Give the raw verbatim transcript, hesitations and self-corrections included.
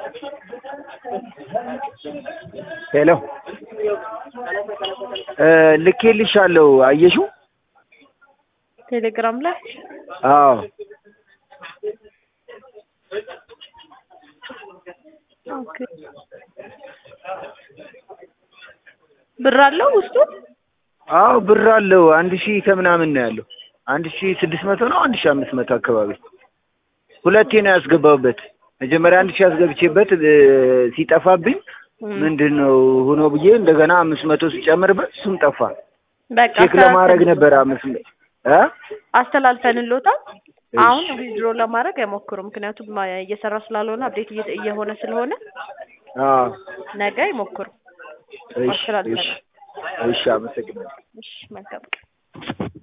ሄሎ ልኬልሻለሁ አየሽው ቴሌግራም ላይ አዎ ኦኬ ብር አለው ውስጡ አዎ ብር አለው አንድ ሺህ ከምናምን ነው ያለው አንድ ሺህ ስድስት መቶ ነው አንድ ሺህ አምስት መቶ አካባቢ ሁለቴ ነው ያስገባሁበት መጀመሪያ አንድ ሺህ አስገብቼበት ሲጠፋብኝ ምንድነው ሆኖ ብዬ እንደገና አምስት መቶ ሲጨምርበት እሱም ጠፋ በቃ ቼክ ለማድረግ ነበር አምስት እ አስተላልፈንልዎታል አሁን ዊዝድሮ ለማድረግ አይሞክሩ ምክንያቱም እየሰራ ስላልሆነ አፕዴት እየሆነ ስለሆነ አዎ ነገ ይሞክሩ እሺ እሺ እሺ አመሰግናለሁ እሺ መልካም